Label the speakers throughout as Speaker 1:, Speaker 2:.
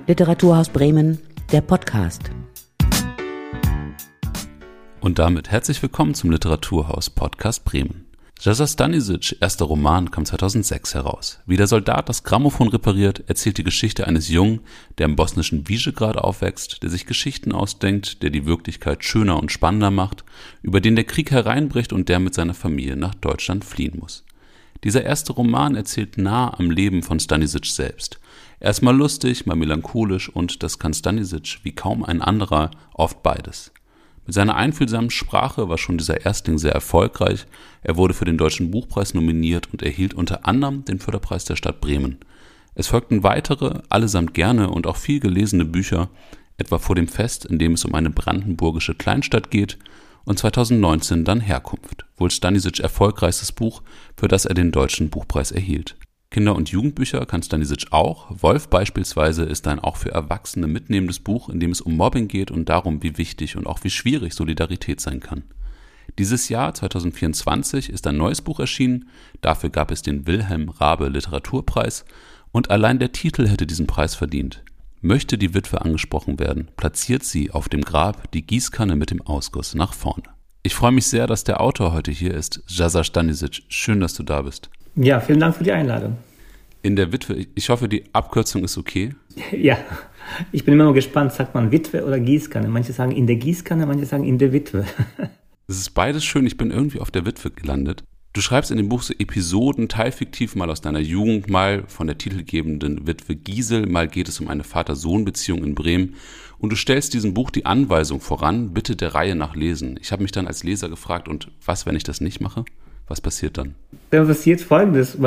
Speaker 1: Literaturhaus Bremen, der Podcast.
Speaker 2: Und damit herzlich willkommen zum Literaturhaus Podcast Bremen. Sasa Stanisics' erster Roman kam 2006 heraus. Wie der Soldat das Grammophon repariert, erzählt die Geschichte eines Jungen, der im bosnischen Visegrad aufwächst, der sich Geschichten ausdenkt, der die Wirklichkeit schöner und spannender macht, über den der Krieg hereinbricht und der mit seiner Familie nach Deutschland fliehen muss. Dieser erste Roman erzählt nah am Leben von Stanisic selbst. Er ist mal lustig, mal melancholisch und das kann Stanisic wie kaum ein anderer oft beides. Mit seiner einfühlsamen Sprache war schon dieser Erstling sehr erfolgreich. Er wurde für den Deutschen Buchpreis nominiert und erhielt unter anderem den Förderpreis der Stadt Bremen. Es folgten weitere, allesamt gerne und auch viel gelesene Bücher, etwa Vor dem Fest, in dem es um eine brandenburgische Kleinstadt geht, und 2019 dann Herkunft, wohl Stanisics' erfolgreichstes Buch, für das er den Deutschen Buchpreis erhielt. Kinder- und Jugendbücher kann Stanisic auch. Wolf beispielsweise ist ein auch für Erwachsene mitnehmendes Buch, in dem es um Mobbing geht und darum, wie wichtig und auch wie schwierig Solidarität sein kann. Dieses Jahr, 2024, ist ein neues Buch erschienen. Dafür gab es den Wilhelm Raabe Literaturpreis und allein der Titel hätte diesen Preis verdient. Möchte die Witwe angesprochen werden, platziert sie auf dem Grab die Gießkanne mit dem Ausguss nach vorne. Ich freue mich sehr, dass der Autor heute hier ist, Sasa Stanisic. Schön, dass du da bist.
Speaker 3: Ja, vielen Dank für die Einladung.
Speaker 2: In der Witwe, ich hoffe, die Abkürzung ist okay.
Speaker 3: Ja, ich bin immer nur gespannt, sagt man Witwe oder Gießkanne? Manche sagen in der Gießkanne, manche sagen in der Witwe.
Speaker 2: Es ist beides schön, ich bin irgendwie auf der Witwe gelandet. Du schreibst in dem Buch so Episoden, teilfiktiv, mal aus deiner Jugend, mal von der titelgebenden Witwe Giesel, mal geht es um eine Vater-Sohn-Beziehung in Bremen. Und du stellst diesem Buch die Anweisung voran, bitte der Reihe nach lesen. Ich habe mich dann als Leser gefragt, und was, wenn ich das nicht mache? Was passiert dann?
Speaker 3: Dann passiert Folgendes.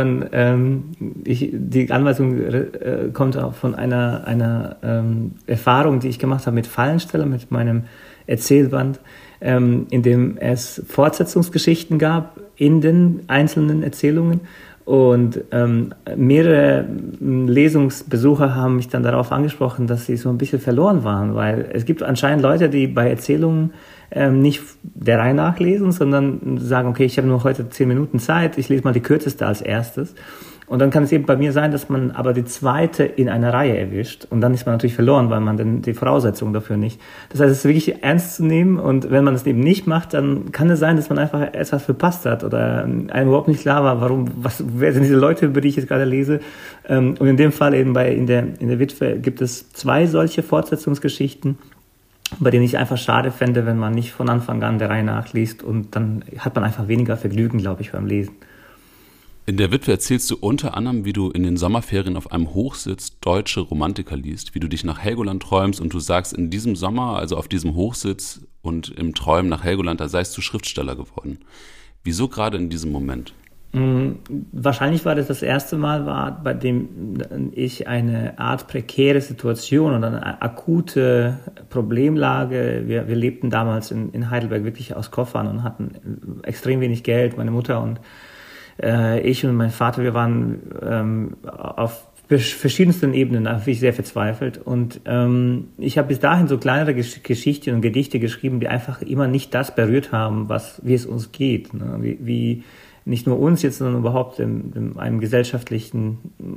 Speaker 3: Die Anweisung kommt auch von einer Erfahrung, die ich gemacht habe mit Fallensteller, mit meinem Erzählband, in dem es Fortsetzungsgeschichten gab in den einzelnen Erzählungen. Und mehrere Lesungsbesucher haben mich dann darauf angesprochen, dass sie so ein bisschen verloren waren, weil es gibt anscheinend Leute, die bei Erzählungen nicht der Reihe nachlesen, sondern sagen, okay, ich habe nur heute 10 Minuten Zeit, ich lese mal die kürzeste als erstes. Und dann kann es eben bei mir sein, dass man aber die zweite in einer Reihe erwischt. Und dann ist man natürlich verloren, weil man dann die Voraussetzungen dafür nicht. Das heißt, es ist wirklich ernst zu nehmen. Und wenn man das eben nicht macht, dann kann es sein, dass man einfach etwas verpasst hat oder einem überhaupt nicht klar war, wer sind diese Leute, über die ich jetzt gerade lese. Und in dem Fall eben in der Witwe gibt es 2 solche Fortsetzungsgeschichten, bei denen ich einfach schade fände, wenn man nicht von Anfang an der Reihe nachliest. Und dann hat man einfach weniger Vergnügen, glaube ich, beim Lesen.
Speaker 2: In der Witwe erzählst du unter anderem, wie du in den Sommerferien auf einem Hochsitz deutsche Romantiker liest, wie du dich nach Helgoland träumst und du sagst, in diesem Sommer, also auf diesem Hochsitz und im Träumen nach Helgoland, da seist du Schriftsteller geworden. Wieso gerade in diesem Moment?
Speaker 3: Wahrscheinlich war das erste Mal, bei dem ich eine Art prekäre Situation oder eine akute Problemlage, wir lebten damals in Heidelberg wirklich aus Koffern und hatten extrem wenig Geld, meine Mutter und ich und mein Vater, wir waren auf verschiedensten Ebenen wirklich sehr verzweifelt. Und ich habe bis dahin so kleinere Geschichten und Gedichte geschrieben, die einfach immer nicht das berührt haben, wie es uns geht. Ne? Wie nicht nur uns jetzt, sondern überhaupt in einem gesellschaftlichen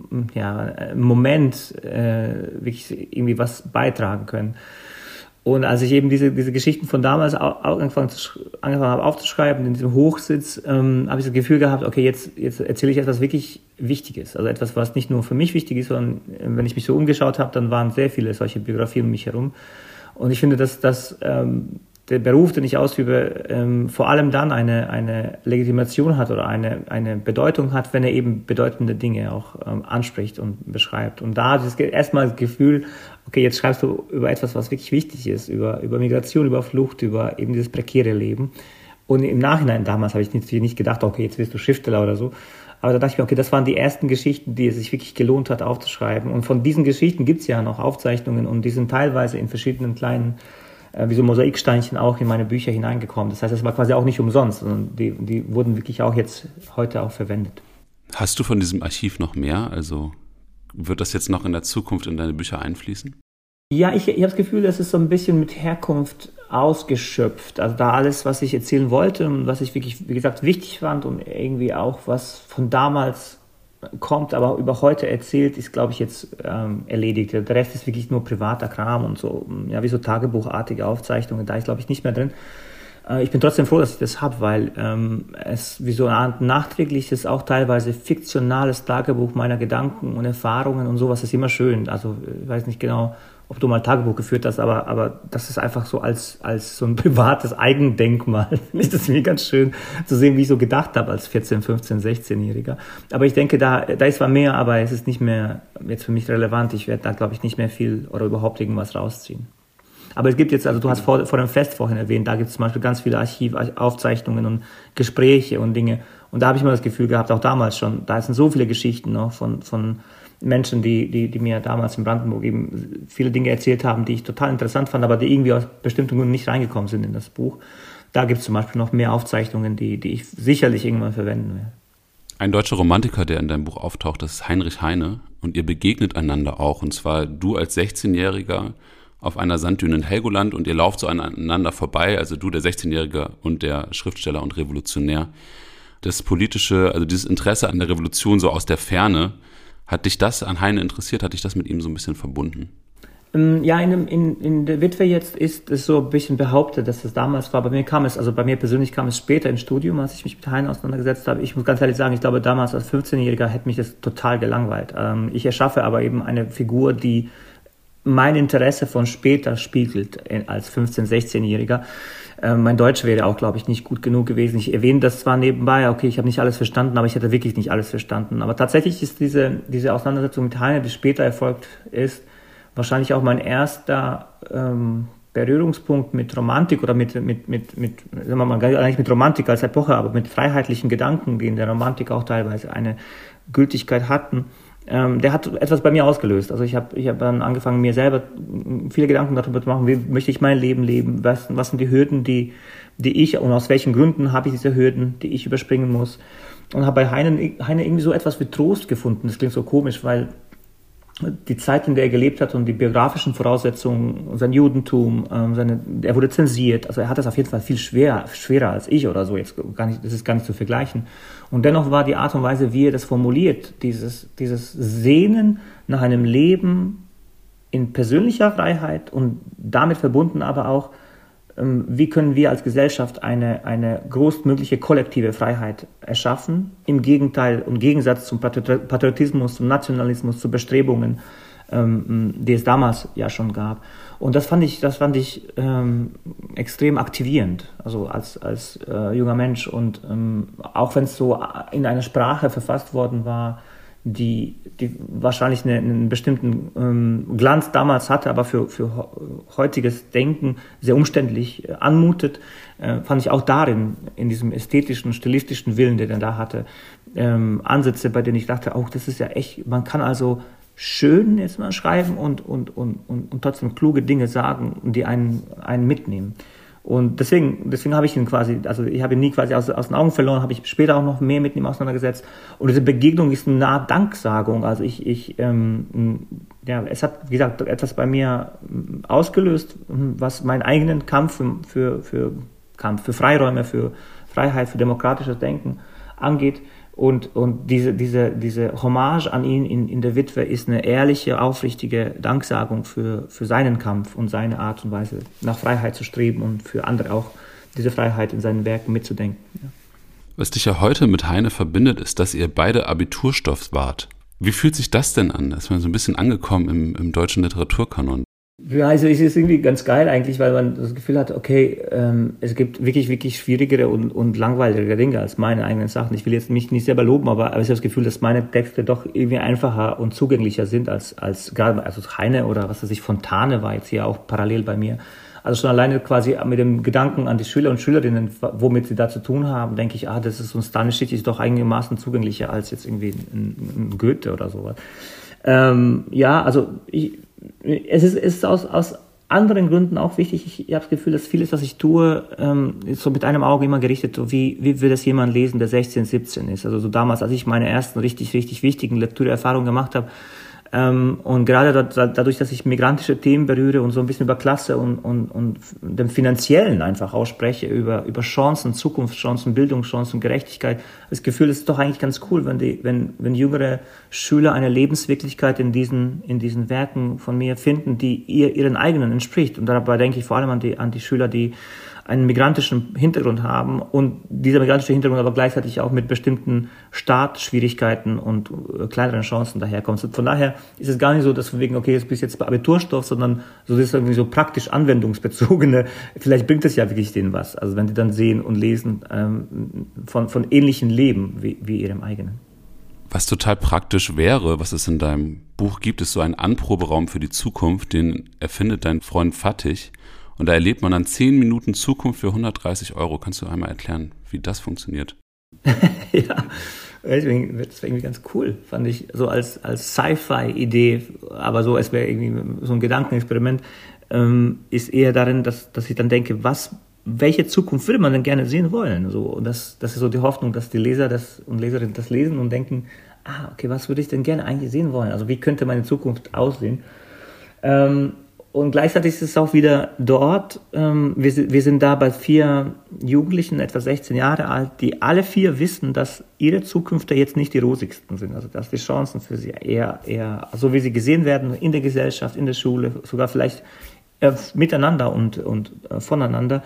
Speaker 3: Moment wirklich irgendwie was beitragen können. Und als ich eben diese Geschichten von damals angefangen habe aufzuschreiben, in diesem Hochsitz, habe ich das Gefühl gehabt, okay, jetzt erzähle ich etwas wirklich Wichtiges. Also etwas, was nicht nur für mich wichtig ist, sondern wenn ich mich so umgeschaut habe, dann waren sehr viele solche Biografien um mich herum. Und ich finde, dass der Beruf, den ich ausübe, vor allem dann eine Legitimation hat oder eine Bedeutung hat, wenn er eben bedeutende Dinge auch anspricht und beschreibt. Und da ist erstmal das Gefühl, okay, jetzt schreibst du über etwas, was wirklich wichtig ist, über Migration, über Flucht, über eben dieses prekäre Leben. Und im Nachhinein, damals habe ich nicht gedacht, okay, jetzt wirst du Schriftsteller oder so. Aber da dachte ich mir, okay, das waren die ersten Geschichten, die es sich wirklich gelohnt hat aufzuschreiben. Und von diesen Geschichten gibt es ja noch Aufzeichnungen und die sind teilweise in verschiedenen kleinen wie so Mosaiksteinchen auch in meine Bücher hineingekommen. Das heißt, das war quasi auch nicht umsonst, sondern die wurden wirklich auch jetzt heute auch verwendet.
Speaker 2: Hast du von diesem Archiv noch mehr? Also wird das jetzt noch in der Zukunft in deine Bücher einfließen?
Speaker 3: Ja, ich habe das Gefühl, das ist so ein bisschen mit Herkunft ausgeschöpft. Also da alles, was ich erzählen wollte und was ich wirklich, wie gesagt, wichtig fand und irgendwie auch was von damals kommt, aber über heute erzählt, ist, glaube ich, jetzt erledigt. Der Rest ist wirklich nur privater Kram und so, ja, wie so tagebuchartige Aufzeichnungen, da ist, glaube ich, nicht mehr drin. Ich bin trotzdem froh, dass ich das habe, weil es wie so eine Art nachträgliches, auch teilweise fiktionales Tagebuch meiner Gedanken und Erfahrungen und sowas ist immer schön. Also ich weiß nicht genau, ob du mal Tagebuch geführt hast, aber das ist einfach so als so ein privates Eigendenkmal. Finde ich das irgendwie ganz schön zu sehen, wie ich so gedacht habe als 14, 15, 16-Jähriger. Aber ich denke, da ist zwar mehr, aber es ist nicht mehr jetzt für mich relevant. Ich werde da, glaube ich, nicht mehr viel oder überhaupt irgendwas rausziehen. Aber es gibt jetzt, also du hast vor dem Fest vorhin erwähnt, da gibt es zum Beispiel ganz viele Archivaufzeichnungen und Gespräche und Dinge. Und da habe ich immer das Gefühl gehabt, auch damals schon, da sind so viele Geschichten noch von Menschen, die mir damals in Brandenburg eben viele Dinge erzählt haben, die ich total interessant fand, aber die irgendwie aus bestimmten Gründen nicht reingekommen sind in das Buch. Da gibt es zum Beispiel noch mehr Aufzeichnungen, die ich sicherlich irgendwann verwenden werde.
Speaker 2: Ein deutscher Romantiker, der in deinem Buch auftaucht, das ist Heinrich Heine. Und ihr begegnet einander auch. Und zwar du als 16-Jähriger auf einer Sanddüne in Helgoland und ihr lauft so aneinander vorbei, also du, der 16-Jährige und der Schriftsteller und Revolutionär. Das politische, also dieses Interesse an der Revolution so aus der Ferne, hat dich das an Heine interessiert? Hat dich das mit ihm so ein bisschen verbunden?
Speaker 3: Ja, in der Witwe jetzt ist es so ein bisschen behauptet, dass es damals war. Bei mir persönlich kam es später im Studium, als ich mich mit Heine auseinandergesetzt habe. Ich muss ganz ehrlich sagen, ich glaube, damals als 15-Jähriger hätte mich das total gelangweilt. Ich erschaffe aber eben eine Figur, die mein Interesse von später spiegelt als 15-, 16-Jähriger. Mein Deutsch wäre auch, glaube ich, nicht gut genug gewesen. Ich erwähne das zwar nebenbei, okay, ich habe nicht alles verstanden, aber ich hätte wirklich nicht alles verstanden. Aber tatsächlich ist diese Auseinandersetzung mit Heine, die später erfolgt ist, wahrscheinlich auch mein erster Berührungspunkt mit Romantik oder mit sagen wir mal, eigentlich mit Romantik als Epoche, aber mit freiheitlichen Gedanken, die in der Romantik auch teilweise eine Gültigkeit hatten. Der hat etwas bei mir ausgelöst. Also ich hab dann angefangen, mir selber viele Gedanken darüber zu machen, wie möchte ich mein Leben leben, was sind die Hürden, die ich, und aus welchen Gründen habe ich diese Hürden, die ich überspringen muss. Und habe bei Heine irgendwie so etwas wie Trost gefunden. Das klingt so komisch, weil die Zeit, in der er gelebt hat und die biografischen Voraussetzungen, sein Judentum, er wurde zensiert, also er hat das auf jeden Fall viel schwerer als ich oder so, das ist gar nicht zu vergleichen. Und dennoch war die Art und Weise, wie er das formuliert, dieses Sehnen nach einem Leben in persönlicher Freiheit und damit verbunden aber auch, wie können wir als Gesellschaft eine größtmögliche kollektive Freiheit erschaffen, im Gegensatz zum Patriotismus, zum Nationalismus, zu Bestrebungen, die es damals ja schon gab. Und das fand ich extrem aktivierend, also als junger Mensch. Und auch wenn es so in einer Sprache verfasst worden war, die wahrscheinlich einen bestimmten Glanz damals hatte, aber für heutiges Denken sehr umständlich anmutet, fand ich auch darin, in diesem ästhetischen, stilistischen Willen, den er da hatte, Ansätze, bei denen ich dachte, auch das ist ja echt, man kann also schön jetzt mal schreiben und trotzdem kluge Dinge sagen, die einen mitnehmen. Und deswegen habe ich ihn quasi, also ich habe ihn nie quasi aus den Augen verloren, habe ich später auch noch mehr mit ihm auseinandergesetzt. Und diese Begegnung ist eine Art Danksagung. Also es hat, wie gesagt, etwas bei mir ausgelöst, was meinen eigenen Kampf für Freiräume, für Freiheit, für demokratisches Denken angeht. Und diese Hommage an ihn in der Witwe ist eine ehrliche, aufrichtige Danksagung für seinen Kampf und seine Art und Weise, nach Freiheit zu streben und für andere auch diese Freiheit in seinen Werken mitzudenken. Ja.
Speaker 2: Was dich ja heute mit Heine verbindet, ist, dass ihr beide Abiturstoff wart. Wie fühlt sich das denn an? Da ist man so ein bisschen angekommen im deutschen Literaturkanon.
Speaker 3: Ja, also es ist irgendwie ganz geil eigentlich, weil man das Gefühl hat, okay, es gibt wirklich, wirklich schwierigere und langweiligere Dinge als meine eigenen Sachen. Ich will jetzt mich nicht selber loben, aber ich habe das Gefühl, dass meine Texte doch irgendwie einfacher und zugänglicher sind als gerade, also Heine oder was weiß ich, Fontane war jetzt hier auch parallel bei mir. Also schon alleine quasi mit dem Gedanken an die Schüler und Schülerinnen, womit sie da zu tun haben, denke ich, das ist so ein Stanischitsch, ist doch einigermaßen zugänglicher als jetzt irgendwie ein Goethe oder sowas. Es ist aus anderen Gründen auch wichtig. Ich habe das Gefühl, dass vieles, was ich tue, ist so mit einem Auge immer gerichtet, so wie will das jemand lesen, der 16, 17 ist. Also so damals, als ich meine ersten richtig, richtig wichtigen Lektüreerfahrungen gemacht habe, Und gerade dadurch, dass ich migrantische Themen berühre und so ein bisschen über Klasse und dem Finanziellen einfach ausspreche, über Chancen, Zukunftschancen, Bildungschancen, Gerechtigkeit, das Gefühl, es ist doch eigentlich ganz cool, wenn jüngere Schüler eine Lebenswirklichkeit in diesen Werken von mir finden, die ihren eigenen entspricht. Und dabei denke ich vor allem an die Schüler, die einen migrantischen Hintergrund haben und dieser migrantische Hintergrund aber gleichzeitig auch mit bestimmten Startschwierigkeiten und kleineren Chancen daherkommt. Von daher ist es gar nicht so, dass wir wegen, okay, das ist jetzt Abiturstoff, sondern so, das ist irgendwie so praktisch anwendungsbezogene, vielleicht bringt es ja wirklich denen was, also wenn die dann sehen und lesen von ähnlichen Leben wie ihrem eigenen.
Speaker 2: Was total praktisch wäre, was es in deinem Buch gibt, ist so ein Anproberaum für die Zukunft, den erfindet dein Freund Fatih. Und da erlebt man dann 10 Minuten Zukunft für 130 €. Kannst du einmal erklären, wie das funktioniert?
Speaker 3: Ja, deswegen wird es irgendwie ganz cool, fand ich, so als Sci-Fi-Idee, aber so, es wäre irgendwie so ein Gedankenexperiment, ist eher darin, dass ich dann denke, welche Zukunft würde man denn gerne sehen wollen? So, und das ist so die Hoffnung, dass die Leser und Leserinnen das lesen und denken, okay, was würde ich denn gerne eigentlich sehen wollen? Also wie könnte meine Zukunft aussehen? Und gleichzeitig ist es auch wieder dort, wir sind da bei 4 Jugendlichen, etwa 16 Jahre alt, die alle 4 wissen, dass ihre Zukünfte jetzt nicht die rosigsten sind. Also dass die Chancen für sie eher so wie sie gesehen werden in der Gesellschaft, in der Schule, sogar vielleicht miteinander und voneinander,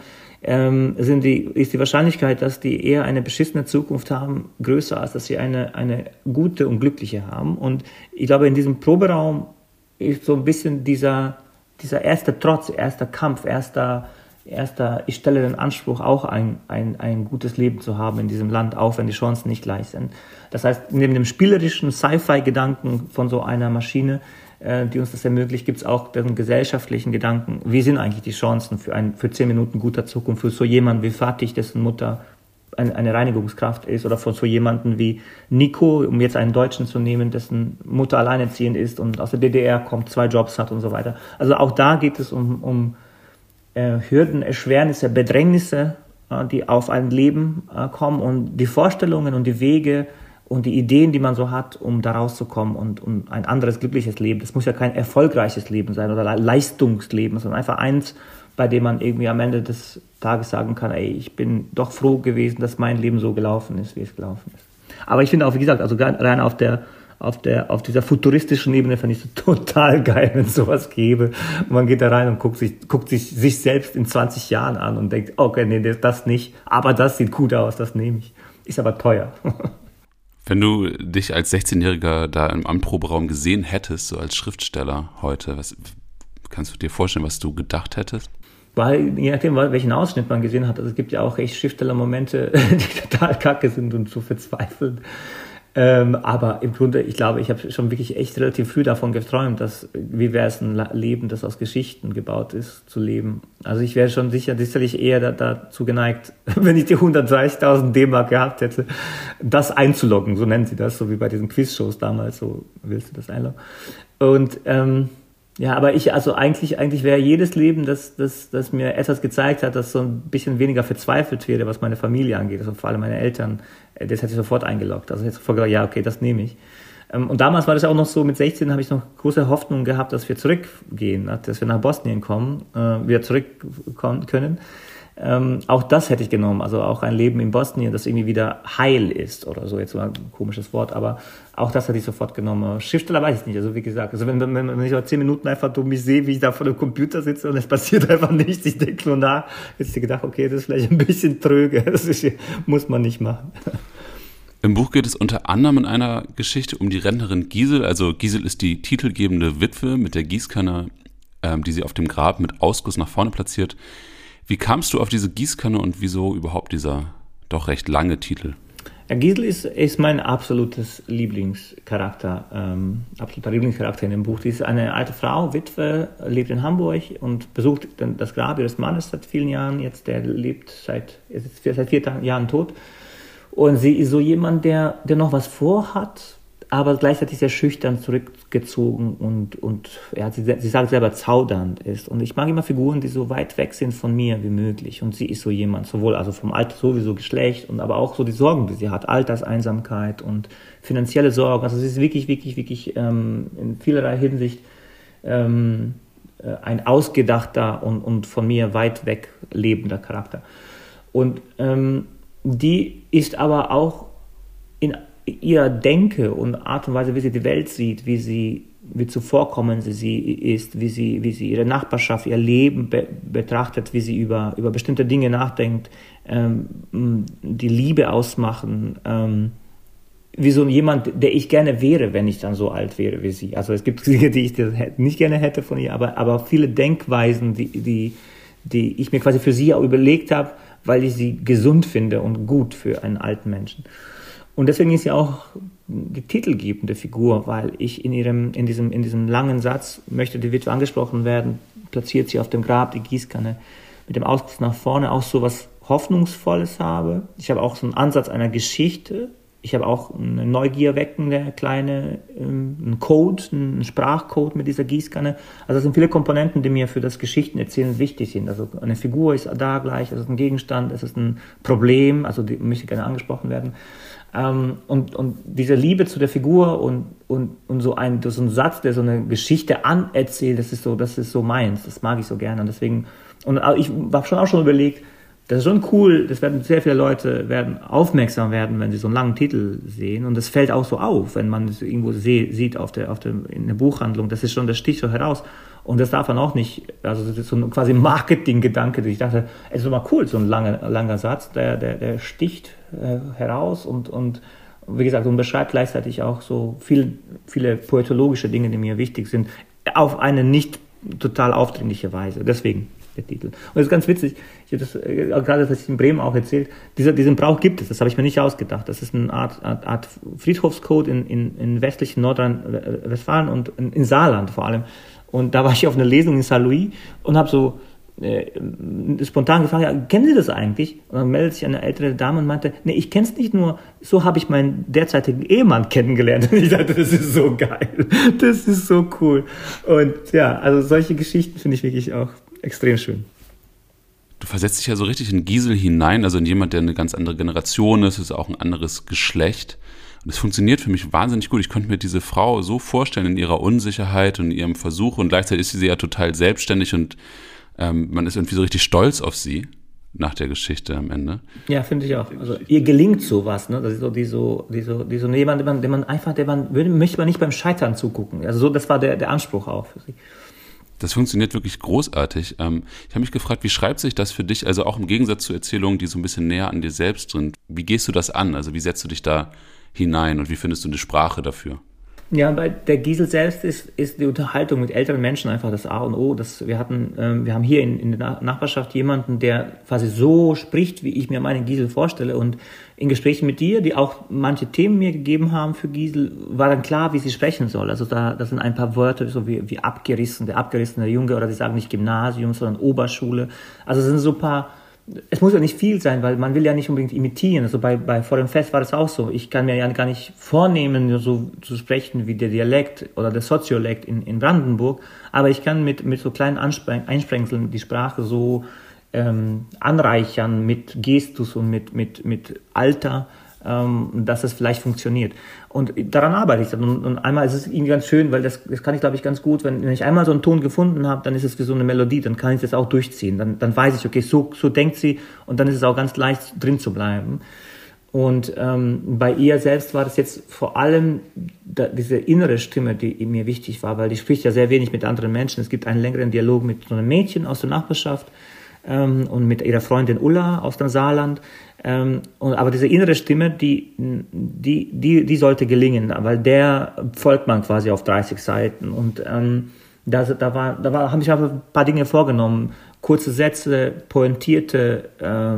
Speaker 3: ist die Wahrscheinlichkeit, dass die eher eine beschissene Zukunft haben, größer, als dass sie eine gute und glückliche haben. Und ich glaube, in diesem Proberaum ist so ein bisschen dieser erste Trotz, erster Kampf, erster, ich stelle den Anspruch, auch ein gutes Leben zu haben in diesem Land, auch wenn die Chancen nicht gleich sind. Das heißt, neben dem spielerischen Sci-Fi-Gedanken von so einer Maschine, die uns das ermöglicht, gibt es auch den gesellschaftlichen Gedanken, wie sind eigentlich die Chancen für 10 Minuten guter Zukunft für so jemanden wie Fatih, dessen Mutter eine Reinigungskraft ist, oder von so jemanden wie Nico, um jetzt einen Deutschen zu nehmen, dessen Mutter alleinerziehend ist und aus der DDR kommt, 2 Jobs hat und so weiter. Also auch da geht es um Hürden, Erschwernisse, Bedrängnisse, die auf ein Leben kommen und die Vorstellungen und die Wege und die Ideen, die man so hat, um da rauszukommen und um ein anderes, glückliches Leben. Das muss ja kein erfolgreiches Leben sein oder Leistungsleben, sondern einfach eins, bei dem man irgendwie am Ende des Tages sagen kann, ich bin doch froh gewesen, dass mein Leben so gelaufen ist, wie es gelaufen ist. Aber ich finde auch, wie gesagt, also rein auf dieser futuristischen Ebene fand ich es total geil, wenn es sowas gäbe. Und man geht da rein und guckt sich selbst in 20 Jahren an und denkt, okay, nee, das nicht, aber das sieht gut aus, das nehme ich. Ist aber teuer.
Speaker 2: Wenn du dich als 16-Jähriger da im Anproberaum gesehen hättest, so als Schriftsteller heute, was kannst du dir vorstellen, was du gedacht hättest?
Speaker 3: Weil, je nachdem, welchen Ausschnitt man gesehen hat, also es gibt ja auch echt Schriftsteller-Momente, die total kacke sind und so verzweifelt. Aber im Grunde, ich glaube, ich habe schon wirklich echt relativ früh davon geträumt, wie wäre es ein Leben, das aus Geschichten gebaut ist, zu leben. Also ich wäre schon sicherlich eher dazu geneigt, wenn ich die 130.000 D-Mark gehabt hätte, das einzuloggen, so nennen sie das, so wie bei diesen Quizshows damals, so willst du das einloggen. Und ja, aber eigentlich wäre jedes Leben, das mir etwas gezeigt hat, das so ein bisschen weniger verzweifelt wäre, was meine Familie angeht, also vor allem meine Eltern, das hätte ich sofort eingeloggt. Also ich hätte sofort gesagt, ja, okay, das nehme ich. Und damals war das auch noch so, mit 16 habe ich noch große Hoffnung gehabt, dass wir zurückgehen, dass wir nach Bosnien kommen, wieder zurückkommen können. Auch das hätte ich genommen, also auch ein Leben in Bosnien, das irgendwie wieder heil ist oder so, jetzt so ein komisches Wort, aber auch das hätte ich sofort genommen. Schriftsteller weiß ich nicht, also wie gesagt, also wenn ich 10 Minuten einfach durch mich sehe, wie ich da vor dem Computer sitze und es passiert einfach nichts, ich denke nur nach, jetzt gedacht, okay, das ist vielleicht ein bisschen tröge, muss man nicht machen.
Speaker 2: Im Buch geht es unter anderem in einer Geschichte um die Rentnerin Gisel, also Gisel ist die titelgebende Witwe mit der Gießkanne, die sie auf dem Grab mit Ausguss nach vorne platziert. Wie kamst du auf diese Gießkanne und wieso überhaupt dieser doch recht lange Titel?
Speaker 3: Ja, Gisel ist mein absoluter Lieblingscharakter in dem Buch. Sie ist eine alte Frau, Witwe, lebt in Hamburg und besucht das Grab ihres Mannes seit vielen Jahren. Jetzt der lebt seit 4 Jahren tot. Und sie ist so jemand, der noch was vorhat, aber gleichzeitig sehr schüchtern zurückgezogen und sie sagt selber zaudernd ist. Und ich mag immer Figuren, die so weit weg sind von mir wie möglich. Und sie ist so jemand, sowohl also vom Alter sowieso Geschlecht und aber auch so die Sorgen, die sie hat, Alterseinsamkeit und finanzielle Sorgen. Also sie ist wirklich, wirklich, wirklich in vielerlei Hinsicht ein ausgedachter und von mir weit weg lebender Charakter. Und die ist aber auch in ihrer Denke und Art und Weise, wie sie die Welt sieht, wie zuvorkommend sie ist, wie sie ihre Nachbarschaft, ihr Leben betrachtet, wie sie über bestimmte Dinge nachdenkt, die Liebe ausmachen, wie so jemand, der ich gerne wäre, wenn ich dann so alt wäre wie sie. Also es gibt Dinge, die ich nicht gerne hätte von ihr, aber viele Denkweisen, die ich mir quasi für sie auch überlegt habe, weil ich sie gesund finde und gut für einen alten Menschen. Und deswegen ist sie auch die titelgebende Figur, weil ich in diesem langen Satz, möchte die Witwe angesprochen werden, platziert sie auf dem Grab die Gießkanne mit dem Ausguss nach vorne, auch so was Hoffnungsvolles habe. Ich habe auch so einen Ansatz einer Geschichte. Ich habe auch eine Neugier weckende kleine, einen Code, einen Sprachcode mit dieser Gießkanne. Also das sind viele Komponenten, die mir für das Geschichtenerzählen wichtig sind. Also eine Figur ist da gleich, es ist ein Gegenstand, es ist ein Problem, also die möchte gerne angesprochen werden. Und diese Liebe zu der Figur und so ein Satz, der so eine Geschichte anerzählt, das ist so meins, das mag ich so gerne. Und deswegen, und ich habe auch schon überlegt, das ist schon cool, sehr viele Leute werden aufmerksam werden, wenn sie so einen langen Titel sehen. Und das fällt auch so auf, wenn man es irgendwo sieht in der Buchhandlung. Das ist schon, das sticht so heraus. Und das darf man auch nicht, also das ist so ein quasi Marketing-Gedanke. Ich dachte, es ist doch mal cool, so ein langer Satz, der sticht heraus und wie gesagt, und beschreibt gleichzeitig auch so viele poetologische Dinge, die mir wichtig sind, auf eine nicht total aufdringliche Weise. Deswegen der Titel. Und das ist ganz witzig, ich habe das gerade, was ich in Bremen auch erzählt, diesen Brauch gibt es, das habe ich mir nicht ausgedacht. Das ist eine Art Friedhofscode in westlichen Nordrhein-Westfalen und in Saarland vor allem. Und da war ich auf einer Lesung in Saarlouis und habe so spontan gefragt, ja, kennen Sie das eigentlich? Und dann meldet sich eine ältere Dame und meinte, nee, ich kenne es nicht, nur so habe ich meinen derzeitigen Ehemann kennengelernt. Und ich dachte, das ist so geil, das ist so cool. Und ja, also solche Geschichten finde ich wirklich auch extrem schön.
Speaker 2: Du versetzt dich ja so richtig in Gisel hinein, also in jemand, der eine ganz andere Generation ist auch ein anderes Geschlecht. Und es funktioniert für mich wahnsinnig gut. Ich konnte mir diese Frau so vorstellen in ihrer Unsicherheit und in ihrem Versuch und gleichzeitig ist sie ja total selbstständig und man ist irgendwie so richtig stolz auf sie nach der Geschichte am Ende.
Speaker 3: Ja, finde ich auch. Also ihr gelingt sowas, ne? Das ist so jemand, möchte man nicht beim Scheitern zugucken. Also so, das war der Anspruch auch für sie.
Speaker 2: Das funktioniert wirklich großartig. Ich habe mich gefragt, wie schreibt sich das für dich, also auch im Gegensatz zu Erzählungen, die so ein bisschen näher an dir selbst sind. Wie gehst du das an? Also wie setzt du dich da hinein und wie findest du eine Sprache dafür?
Speaker 3: Ja, bei der Gisel selbst ist die Unterhaltung mit älteren Menschen einfach das A und O. Wir haben hier in der Nachbarschaft jemanden, der quasi so spricht, wie ich mir meine Gisel vorstelle. Und in Gesprächen mit dir, die auch manche Themen mir gegeben haben für Gisel, war dann klar, wie sie sprechen soll. Also da sind ein paar Wörter so wie abgerissen, der abgerissene Junge, oder sie sagen nicht Gymnasium, sondern Oberschule. Also es sind so ein paar. Es muss ja nicht viel sein, weil man will ja nicht unbedingt imitieren. Also bei Vor dem Fest war das auch so. Ich kann mir ja gar nicht vornehmen, so zu sprechen wie der Dialekt oder der Soziolekt in Brandenburg, aber ich kann mit so kleinen Einsprengseln die Sprache so anreichern mit Gestus und mit Alter, dass es vielleicht funktioniert. Und daran arbeite ich dann. Und einmal ist es irgendwie ganz schön, weil das kann ich, glaube ich, ganz gut, wenn ich einmal so einen Ton gefunden habe, dann ist es wie so eine Melodie, dann kann ich das auch durchziehen. Dann weiß ich, okay, so denkt sie, und dann ist es auch ganz leicht drin zu bleiben. Und bei ihr selbst war das jetzt vor allem diese innere Stimme, die mir wichtig war, weil die spricht ja sehr wenig mit anderen Menschen. Es gibt einen längeren Dialog mit so einem Mädchen aus der Nachbarschaft und mit ihrer Freundin Ulla aus dem Saarland. Aber diese innere Stimme, die sollte gelingen, weil der folgt man quasi auf 30 Seiten. Und da habe ich aber ein paar Dinge vorgenommen. Kurze Sätze, pointierte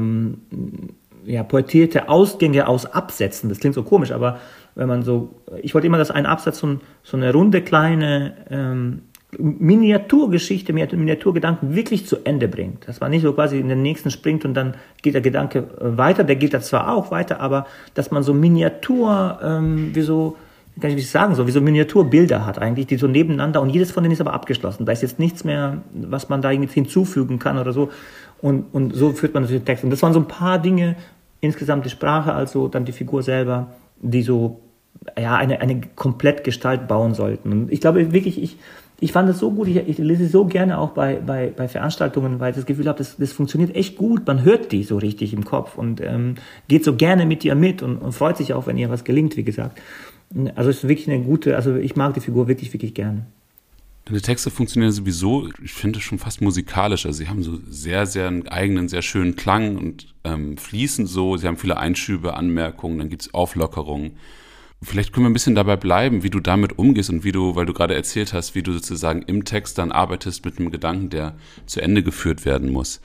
Speaker 3: Ausgänge aus Absätzen. Das klingt so komisch, aber wenn man ich wollte immer, dass ein Absatz so eine runde kleine Miniaturgeschichte, Miniaturgedanken wirklich zu Ende bringt. Dass man nicht so quasi in den nächsten springt und dann geht der Gedanke weiter, der geht da zwar auch weiter, aber dass man so Miniatur, wie so kann ich nicht sagen, so wie so Miniaturbilder hat eigentlich, die so nebeneinander und jedes von denen ist aber abgeschlossen. Da ist jetzt nichts mehr, was man da irgendwie hinzufügen kann oder so. Und so führt man natürlich den Text. Und das waren so ein paar Dinge, insgesamt die Sprache, also dann die Figur selber, die so eine Komplettgestalt bauen sollten. Und ich glaube wirklich, ich fand das so gut, ich lese so gerne auch bei Veranstaltungen, weil ich das Gefühl habe, das funktioniert echt gut, man hört die so richtig im Kopf und geht so gerne mit dir mit und freut sich auch, wenn ihr was gelingt, wie gesagt. Also es ist wirklich eine gute, also ich mag die Figur wirklich, wirklich gerne.
Speaker 2: Deine Texte funktionieren sowieso, ich finde, schon fast musikalisch. Also sie haben so sehr, sehr einen eigenen, sehr schönen Klang und fließen so. Sie haben viele Einschübe, Anmerkungen, dann gibt es Auflockerungen. Vielleicht können wir ein bisschen dabei bleiben, wie du damit umgehst und wie du, weil du gerade erzählt hast, wie du sozusagen im Text dann arbeitest mit einem Gedanken, der zu Ende geführt werden muss.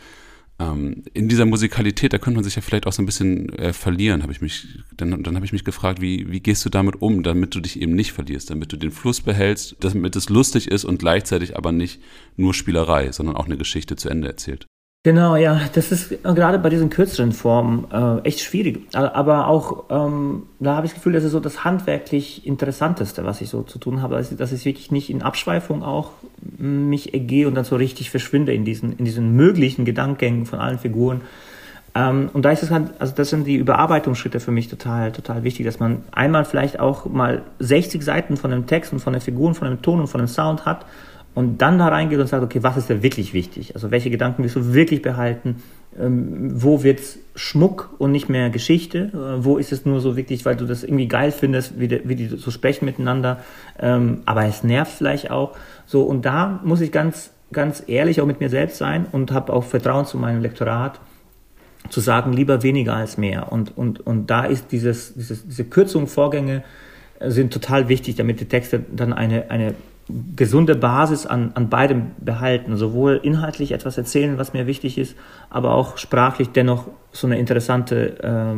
Speaker 2: In dieser Musikalität, da könnte man sich ja vielleicht auch so ein bisschen verlieren, habe ich mich gefragt, wie gehst du damit um, damit du dich eben nicht verlierst, damit du den Fluss behältst, damit es lustig ist und gleichzeitig aber nicht nur Spielerei, sondern auch eine Geschichte zu Ende erzählt.
Speaker 3: Genau, ja, das ist gerade bei diesen kürzeren Formen echt schwierig. Aber auch, da habe ich das Gefühl, das ist so das handwerklich Interessanteste, was ich so zu tun habe, dass ich wirklich nicht in Abschweifung auch mich ergehe und dann so richtig verschwinde in diesen möglichen Gedankengängen von allen Figuren. Und da ist es halt, also das sind die Überarbeitungsschritte für mich total, total wichtig, dass man einmal vielleicht auch mal 60 Seiten von dem Text und von den Figuren, von dem Ton und von dem Sound hat, und dann da reingeht und sagt, okay, was ist da wirklich wichtig? Also welche Gedanken willst du wirklich behalten? Wo wird's Schmuck und nicht mehr Geschichte? Wo ist es nur so wirklich, weil du das irgendwie geil findest, wie die so sprechen miteinander? Aber es nervt vielleicht auch. So, und da muss ich ganz, ganz ehrlich auch mit mir selbst sein und habe auch Vertrauen zu meinem Lektorat, zu sagen, lieber weniger als mehr. Und da ist diese Kürzungen, Vorgänge sind total wichtig, damit die Texte dann eine gesunde Basis an beidem behalten, sowohl inhaltlich etwas erzählen, was mir wichtig ist, aber auch sprachlich dennoch so eine interessante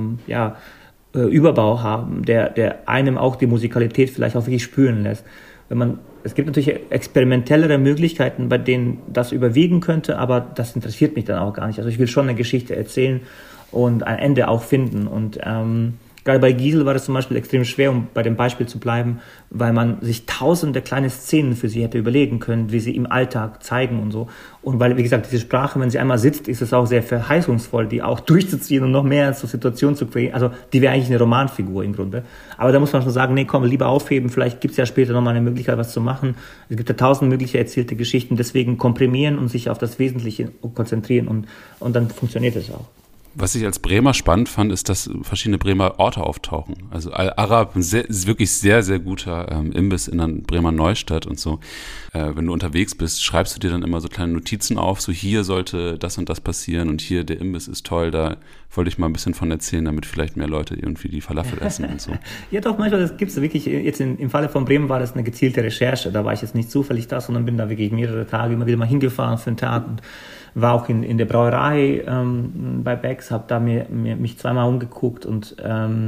Speaker 3: Überbau haben, der einem auch die Musikalität vielleicht auch wirklich spüren lässt. Es gibt natürlich experimentellere Möglichkeiten, bei denen das überwiegen könnte, aber das interessiert mich dann auch gar nicht. Also ich will schon eine Geschichte erzählen und ein Ende auch finden und gerade bei Giesel war das zum Beispiel extrem schwer, um bei dem Beispiel zu bleiben, weil man sich tausende kleine Szenen für sie hätte überlegen können, wie sie im Alltag zeigen und so. Und weil, wie gesagt, diese Sprache, wenn sie einmal sitzt, ist es auch sehr verheißungsvoll, die auch durchzuziehen und noch mehr zur Situation zu kreieren. Also die wäre eigentlich eine Romanfigur im Grunde. Aber da muss man schon sagen, nee, komm, lieber aufheben, vielleicht gibt es ja später nochmal eine Möglichkeit, was zu machen. Es gibt ja 1000 mögliche erzählte Geschichten, deswegen komprimieren und sich auf das Wesentliche konzentrieren und dann funktioniert es auch.
Speaker 2: Was ich als Bremer spannend fand, ist, dass verschiedene Bremer Orte auftauchen. Also Al-Arab, ist wirklich sehr, sehr guter Imbiss in der Bremer Neustadt und so. Wenn du unterwegs bist, schreibst du dir dann immer so kleine Notizen auf, so hier sollte das und das passieren und hier der Imbiss ist toll, da wollte ich mal ein bisschen von erzählen, damit vielleicht mehr Leute irgendwie die Falafel essen und so.
Speaker 3: Ja doch, manchmal, das gibt's wirklich, jetzt im Falle von Bremen war das eine gezielte Recherche, da war ich jetzt nicht zufällig da, sondern bin da wirklich mehrere Tage immer wieder mal hingefahren für einen Tag und war auch in der Brauerei bei Becks, habe da mich zweimal umgeguckt und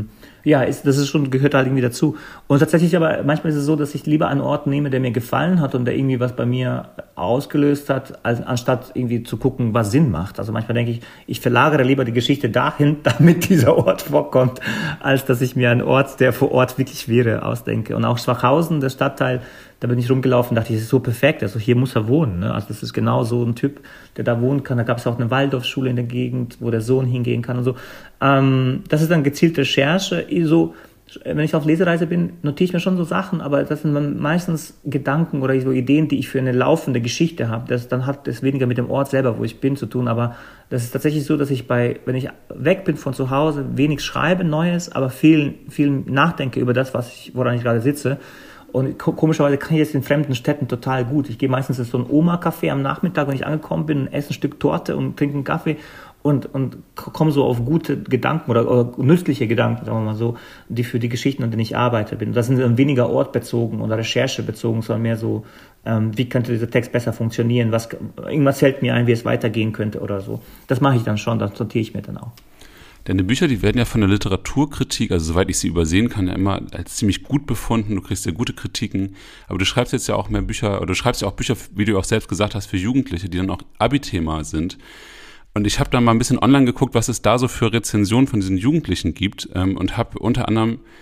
Speaker 3: das ist schon, gehört halt irgendwie dazu. Und tatsächlich aber manchmal ist es so, dass ich lieber einen Ort nehme, der mir gefallen hat und der irgendwie was bei mir ausgelöst hat, anstatt irgendwie zu gucken, was Sinn macht. Also manchmal denke ich verlagere lieber die Geschichte dahin, damit dieser Ort vorkommt, als dass ich mir einen Ort, der vor Ort wirklich wäre, ausdenke. Und auch Schwachhausen, der Stadtteil, da bin ich rumgelaufen und dachte, das ist so perfekt, also hier muss er wohnen. Ne? Also das ist genau so ein Typ, der da wohnen kann. Da gab es auch eine Waldorfschule in der Gegend, wo der Sohn hingehen kann und so. Das ist dann gezielte Recherche. So, wenn ich auf Lesereise bin, notiere ich mir schon so Sachen, aber das sind meistens Gedanken oder so Ideen, die ich für eine laufende Geschichte habe. Dann hat das weniger mit dem Ort selber, wo ich bin, zu tun. Aber das ist tatsächlich so, dass ich wenn ich weg bin von zu Hause, wenig schreibe, Neues, aber viel, viel nachdenke über das, woran ich gerade sitze. Und komischerweise kann ich jetzt in fremden Städten total gut. Ich gehe meistens in so ein Oma-Café am Nachmittag, wenn ich angekommen bin, esse ein Stück Torte und trinke einen Kaffee und komme so auf gute Gedanken oder nützliche Gedanken, sagen wir mal so, die für die Geschichten, an denen ich arbeite. Das sind dann weniger ortbezogen oder recherchebezogen, sondern mehr so, wie könnte dieser Text besser funktionieren, irgendwas fällt mir ein, wie es weitergehen könnte oder so. Das mache ich dann schon, das sortiere ich mir dann auch.
Speaker 2: Deine Bücher, die werden ja von der Literaturkritik, also soweit ich sie übersehen kann, ja immer als ziemlich gut befunden. Du kriegst ja gute Kritiken. Aber du schreibst jetzt ja auch mehr Bücher, oder du schreibst ja auch Bücher, wie du auch selbst gesagt hast, für Jugendliche, die dann auch Abi-Thema sind. Und ich habe da mal ein bisschen online geguckt, was es da so für Rezensionen von diesen Jugendlichen gibt und habe unter anderem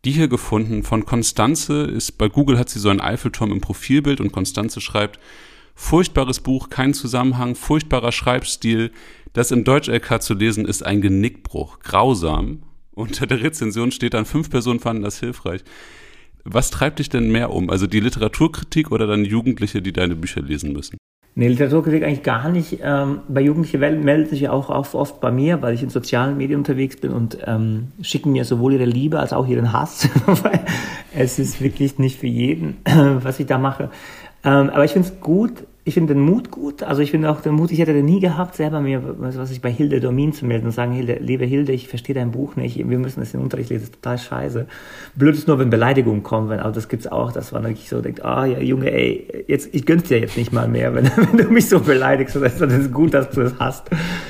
Speaker 2: die hier gefunden von Konstanze. Bei Google hat sie so einen Eiffelturm im Profilbild und Konstanze schreibt: Furchtbares Buch, kein Zusammenhang, furchtbarer Schreibstil. Das im Deutsch-LK zu lesen ist ein Genickbruch, grausam. Unter der Rezension steht dann: 5 Personen fanden das hilfreich. Was treibt dich denn mehr um? Also die Literaturkritik oder dann Jugendliche, die deine Bücher lesen müssen?
Speaker 3: Nee, Literaturkritik eigentlich gar nicht. Bei Jugendlichen meldet sich ja auch oft bei mir, weil ich in sozialen Medien unterwegs bin und schicken mir sowohl ihre Liebe als auch ihren Hass. Es ist wirklich nicht für jeden, was ich da mache. Aber ich finde es gut. Ich finde den Mut gut. Also ich finde auch den Mut, ich hätte den nie gehabt, selber mir, was ich bei Hilde Domin zu melden und sagen: Hilde, liebe Hilde, ich verstehe dein Buch nicht, wir müssen das in den Unterricht lesen, das ist total scheiße. Blöd ist nur, wenn Beleidigungen kommen, aber das gibt's auch, dass man wirklich so denkt: ja Junge, ey, ich gönn's dir jetzt nicht mal mehr, wenn du mich so beleidigst, dann ist es gut, dass du es hast.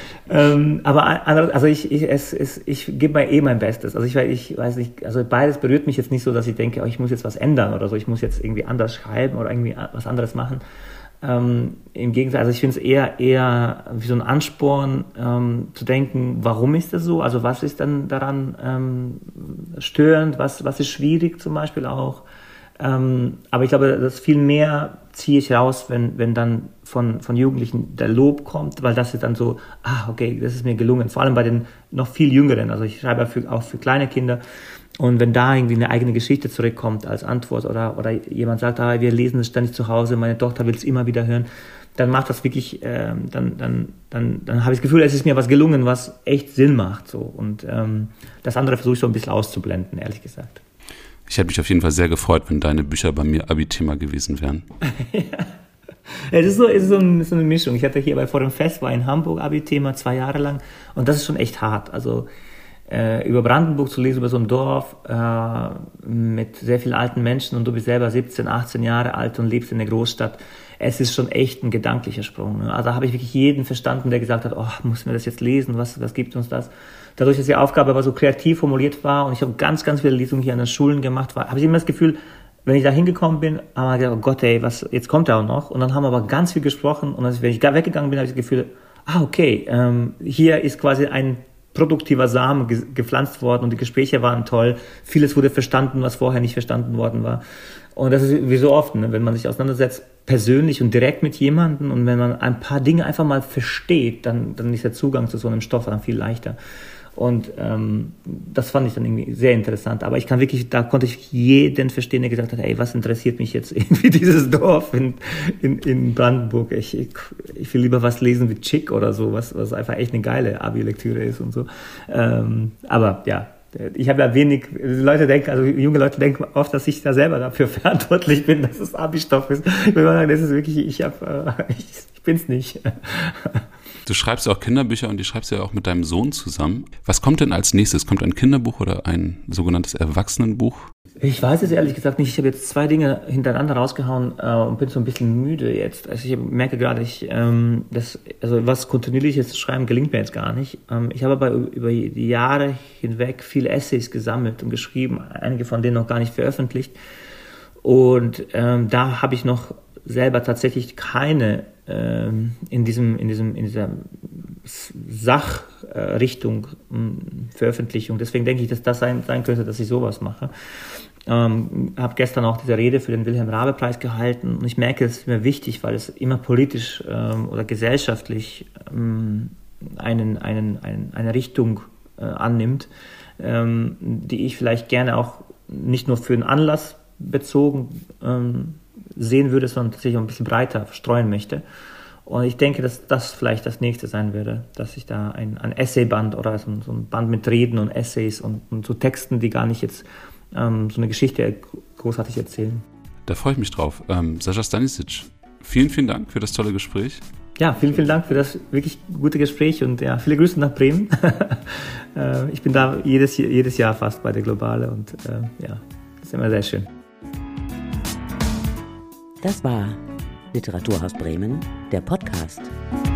Speaker 3: Aber also ich gebe mir mein Bestes. Also ich weiß nicht, also beides berührt mich jetzt nicht so, dass ich denke, ich muss jetzt was ändern oder so, ich muss jetzt irgendwie anders schreiben oder irgendwie was anderes machen. Im Gegenteil, also ich finde es eher wie so ein Ansporn, zu denken, warum ist das so? Also was ist dann daran störend? Was ist schwierig zum Beispiel auch? Aber ich glaube, das viel mehr ziehe ich raus, wenn dann von Jugendlichen der Lob kommt, weil das ist dann so: okay, das ist mir gelungen. Vor allem bei den noch viel Jüngeren. Also ich schreibe auch für kleine Kinder. Und wenn da irgendwie eine eigene Geschichte zurückkommt als Antwort oder jemand sagt: wir lesen es ständig zu Hause, meine Tochter will es immer wieder hören, dann macht das wirklich, dann habe ich das Gefühl, es ist mir was gelungen, was echt Sinn macht. So. Und das andere versuche ich so ein bisschen auszublenden, ehrlich gesagt.
Speaker 2: Ich hätte mich auf jeden Fall sehr gefreut, wenn deine Bücher bei mir Abi-Thema gewesen wären.
Speaker 3: Ja. Es ist so eine Mischung. Ich hatte hier bei Vor dem Fest, war in Hamburg Abi-Thema 2 Jahre lang, und das ist schon echt hart. Also über Brandenburg zu lesen, über so ein Dorf mit sehr vielen alten Menschen, und du bist selber 17, 18 Jahre alt und lebst in der Großstadt. Es ist schon echt ein gedanklicher Sprung. Ne? Also habe ich wirklich jeden verstanden, der gesagt hat: muss mir das jetzt lesen, was gibt uns das? Dadurch, dass die Aufgabe aber so kreativ formuliert war und ich habe ganz, ganz viele Lesungen hier an den Schulen gemacht, habe ich immer das Gefühl, wenn ich da hingekommen bin, haben wir gedacht: oh Gott, ey, jetzt kommt er auch noch. Und dann haben wir aber ganz viel gesprochen, und wenn ich weggegangen bin, habe ich das Gefühl: okay, hier ist quasi ein produktiver Samen gepflanzt worden und die Gespräche waren toll. Vieles wurde verstanden, was vorher nicht verstanden worden war. Und das ist wie so oft, ne? Wenn man sich auseinandersetzt, persönlich und direkt mit jemandem, und wenn man ein paar Dinge einfach mal versteht, dann ist der Zugang zu so einem Stoff dann viel leichter. Und das fand ich dann irgendwie sehr interessant. Aber da konnte ich jeden verstehen, der gesagt hat: was interessiert mich jetzt irgendwie dieses Dorf in Brandenburg? Ich will lieber was lesen wie Chick oder so, was einfach echt eine geile Abi-Lektüre ist und so. Aber ja, ich habe ja wenig, junge Leute denken oft, dass ich da selber dafür verantwortlich bin, dass es Abi-Stoff ist. Ich will mal sagen, das ist wirklich, ich bin's nicht.
Speaker 2: Du schreibst auch Kinderbücher, und die schreibst du ja auch mit deinem Sohn zusammen. Was kommt denn als nächstes? Kommt ein Kinderbuch oder ein sogenanntes Erwachsenenbuch?
Speaker 3: Ich weiß es ehrlich gesagt nicht. Ich habe jetzt 2 Dinge hintereinander rausgehauen und bin so ein bisschen müde jetzt. Also ich merke gerade, was kontinuierliches zu schreiben gelingt mir jetzt gar nicht. Ich habe aber über die Jahre hinweg viele Essays gesammelt und geschrieben, einige von denen noch gar nicht veröffentlicht. Und da habe ich noch selber tatsächlich keine in dieser Sachrichtung Veröffentlichung. Deswegen denke ich, dass das sein könnte, dass ich sowas mache. Habe gestern auch diese Rede für den Wilhelm-Raabe-Preis gehalten, und ich merke, es ist mir wichtig, weil es immer politisch oder gesellschaftlich eine Richtung annimmt, die ich vielleicht gerne auch nicht nur für einen Anlass bezogen sehen würde, sondern tatsächlich auch ein bisschen breiter streuen möchte. Und ich denke, dass das vielleicht das nächste sein würde, dass ich da ein Essayband oder so ein Band mit Reden und Essays und so Texten, die gar nicht jetzt so eine Geschichte großartig erzählen.
Speaker 2: Da freue ich mich drauf. Sascha Stanisic, vielen, vielen Dank für das tolle Gespräch.
Speaker 3: Ja, vielen, vielen Dank für das wirklich gute Gespräch, und ja, viele Grüße nach Bremen. Ich bin da jedes Jahr fast bei der Globale, und das ist immer sehr schön.
Speaker 1: Das war Literaturhaus Bremen, der Podcast.